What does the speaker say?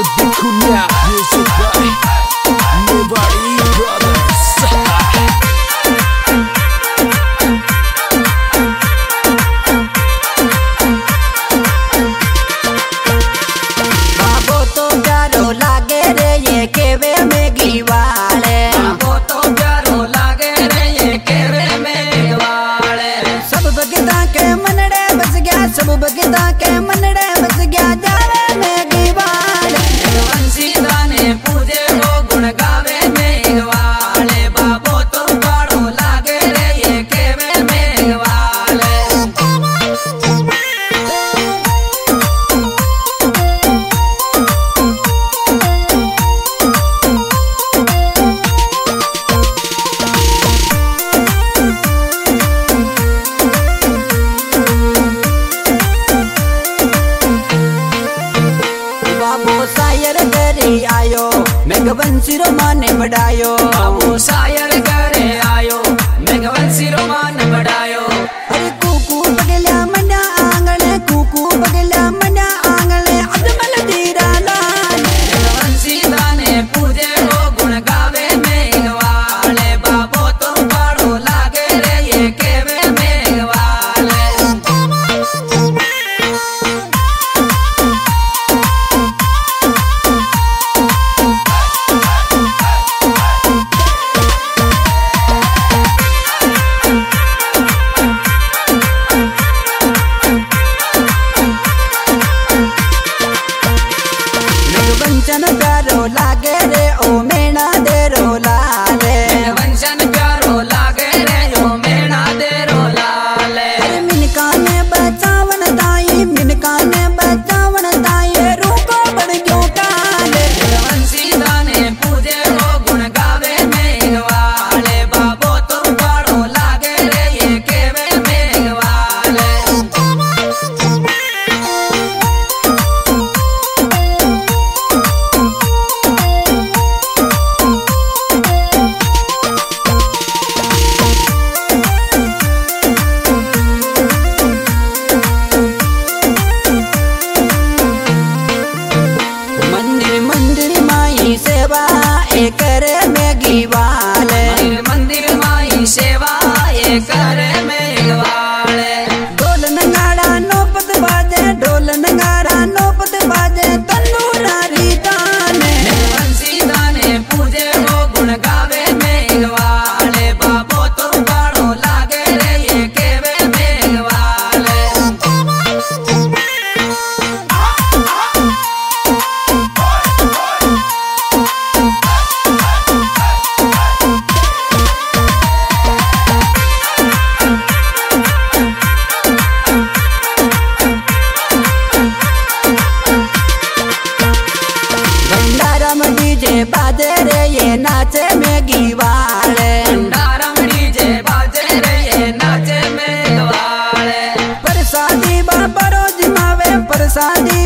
Kunya Music by Nobody Brothers. बाबो तो प्यारो लागे रे ये केवे में गीवाले। बाबो तो प्यारो लागे रे ये केवे में गीवाले। सब भगता के मनड़े बस गया, सब भगता के मनड़े बस गया जावे में गीवाले। वंशी दाने पूजे वो गुण गावे में गीवाले। बाबो तो प्यारो लागे रे ये केवे में गीवाले। बाबो शायर करे आयो मेघवंशी रोमाने बढ़ायो। बाबो शायर करे आयो मेघवंशी रोमान बढ़ायो। अरे कुकू बगल्या मना आंगणे, कुकू बगल्या मना आंगणे अजमल दीरा लाल। वंशी दाने पूजे वो गुण गावे में गीवाले। बाबो तो प्यारो लागे रे ये केवे में गीवाले। मेघवंचन प्यारो लागे रे ओ मेणा दे रो लाले। वंशन प्यारो लागे रे जो मेणा दे रो लाले। अरे मिनका ने बचावन ताई, मिनका ने बचावन ताई रूको बड़ क्यों काले। वंशी दाने पूजे वो गुण गावे में गीवाले। बाबो तो प्यारो लागे रे ये केवे में गीवाले। मंदिर मंदिर माई सेवा ए करे में गीवाले। मंदिर माई सेवा ये करे में गीवाले। ढोल नगाड़ा नौपत बाजे, ढोल नगाड़ा नौपत बाजे तंदूरारी ताने। वंशी दाने पूजे वो गुण गावे में गीवाले। बाबो तो प्यारो लागे रे ये केवे में गीवाले। भंडारा में डीजे बाजे रे ये नाचे में गीवाले। भंडारम डीजे बाजे रे ये नाचे में गीवाले। प्रसादी बाबा रोज मावे, प्रसादी